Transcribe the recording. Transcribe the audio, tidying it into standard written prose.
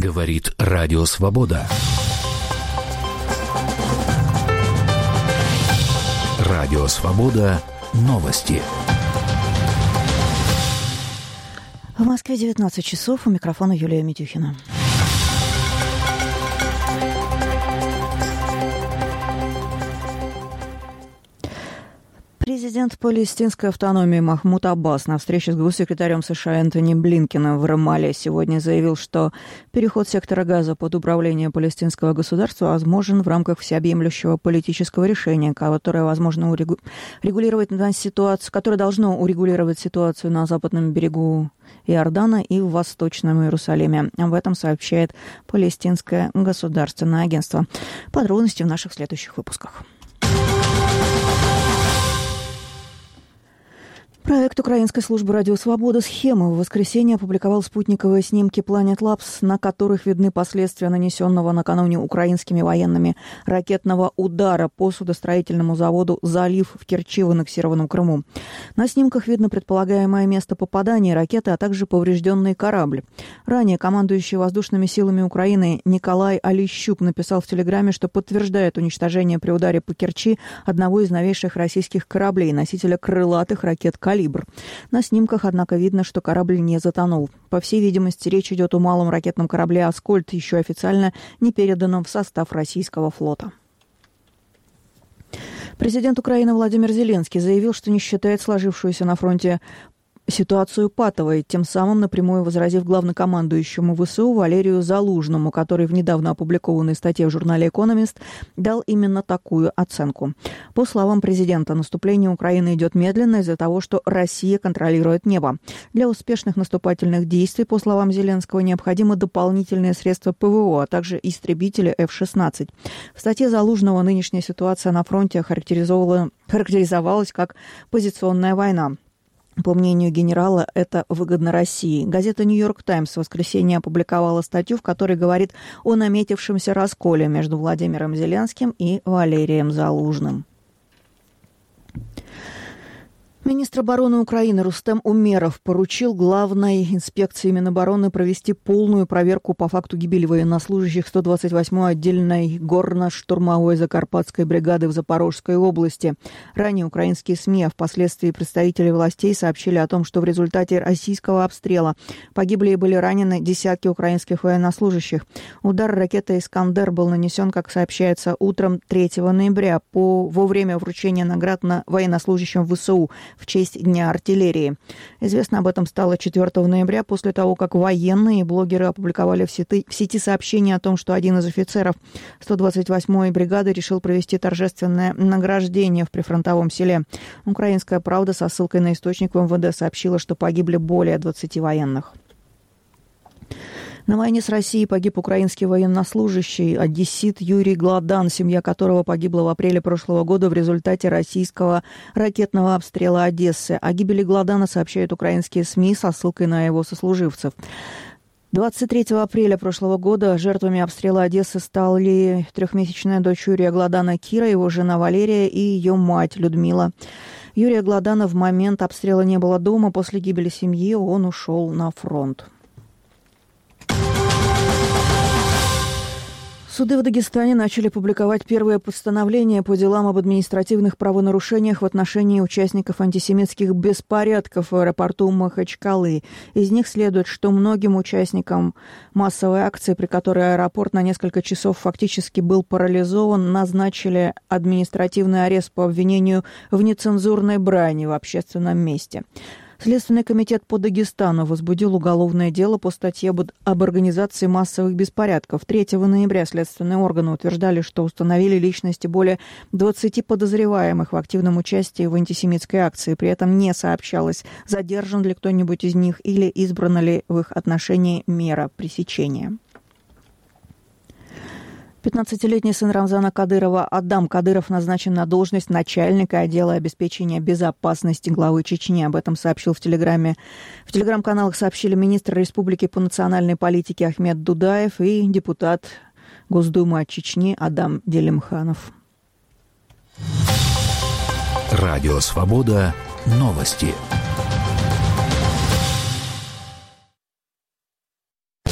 Говорит Радио Свобода. Радио Свобода. Новости. В Москве 19 часов. У микрофона Юлия Медюхина. Президент палестинской автономии Махмуд Аббас на встрече с госсекретарем США Энтони Блинкеном в Рамалле сегодня заявил, что переход сектора Газа под управление палестинского государства возможен в рамках всеобъемлющего политического решения, которое возможно регулировать ситуацию, которое должно урегулировать ситуацию на западном берегу Иордана и в Восточном Иерусалиме. Об этом сообщает Палестинское государственное агентство. Подробности в наших следующих выпусках. Проект украинской службы «Радио Свобода» «Схема» в воскресенье опубликовал спутниковые снимки Planet Labs, на которых видны последствия нанесенного накануне украинскими военными ракетного удара по судостроительному заводу «Залив» в Керчи в аннексированном Крыму. На снимках видно предполагаемое место попадания ракеты, а также поврежденный корабль. Ранее командующий воздушными силами Украины Николай Олещук написал в Телеграме, что подтверждает уничтожение при ударе по Керчи одного из новейших российских кораблей, носителя крылатых ракет «Калибр». На снимках, однако, видно, что корабль не затонул. По всей видимости, речь идет о малом ракетном корабле «Аскольд», еще официально не переданном в состав российского флота. Президент Украины Владимир Зеленский заявил, что не считает сложившуюся на фронте ситуацию патовой, тем самым напрямую возразив главнокомандующему ВСУ Валерию Залужному, который в недавно опубликованной статье в журнале «Экономист» дал именно такую оценку. По словам президента, наступление Украины идет медленно из-за того, что Россия контролирует небо. Для успешных наступательных действий, по словам Зеленского, необходимы дополнительные средства ПВО, а также истребители F-16. В статье Залужного нынешняя ситуация на фронте характеризовалась как позиционная война. По мнению генерала, это выгодно России. Газета «Нью-Йорк Таймс» в воскресенье опубликовала статью, в которой говорит о наметившемся расколе между Владимиром Зеленским и Валерием Залужным. Министр обороны Украины Рустем Умеров поручил главной инспекции Минобороны провести полную проверку по факту гибели военнослужащих 128-й отдельной горно-штурмовой Закарпатской бригады в Запорожской области. Ранее украинские СМИ, а впоследствии представители властей сообщили о том, что в результате российского обстрела погибли и были ранены десятки украинских военнослужащих. Удар ракетой «Искандер» был нанесен, как сообщается, утром 3 ноября во время вручения наград на военнослужащим ВСУ в честь Дня артиллерии. Известно об этом стало 4 ноября после того, как военные и блогеры опубликовали в сети сообщение о том, что один из офицеров 128-й бригады решил провести торжественное награждение в прифронтовом селе. «Украинская правда» со ссылкой на источник в МВД сообщила, что погибли более 20 военных. На войне с Россией погиб украинский военнослужащий, одессит Юрий Гладан, семья которого погибла в апреле прошлого года в результате российского ракетного обстрела Одессы. О гибели Гладана сообщают украинские СМИ со ссылкой на его сослуживцев. 23 апреля прошлого года жертвами обстрела Одессы стали трехмесячная дочь Юрия Гладана Кира, его жена Валерия и ее мать Людмила. Юрия Гладана в момент обстрела не было дома. После гибели семьи он ушел на фронт. Суды в Дагестане начали публиковать первые постановления по делам об административных правонарушениях в отношении участников антисемитских беспорядков в аэропорту Махачкалы. Из них следует, что многим участникам массовой акции, при которой аэропорт на несколько часов фактически был парализован, назначили административный арест по обвинению в нецензурной брани в общественном месте. Следственный комитет по Дагестану возбудил уголовное дело по статье об организации массовых беспорядков. 3 ноября следственные органы утверждали, что установили личности более 20 подозреваемых в активном участии в антисемитской акции. При этом не сообщалось, задержан ли кто-нибудь из них или избрана ли в их отношении мера пресечения. 15-летний сын Рамзана Кадырова Адам Кадыров назначен на должность начальника отдела обеспечения безопасности главы Чечни. Об этом сообщил в Телеграме. В Телеграм-каналах сообщили министр республики по национальной политике Ахмед Дудаев и депутат Госдумы от Чечни Адам Делимханов. Радио Свобода. Новости.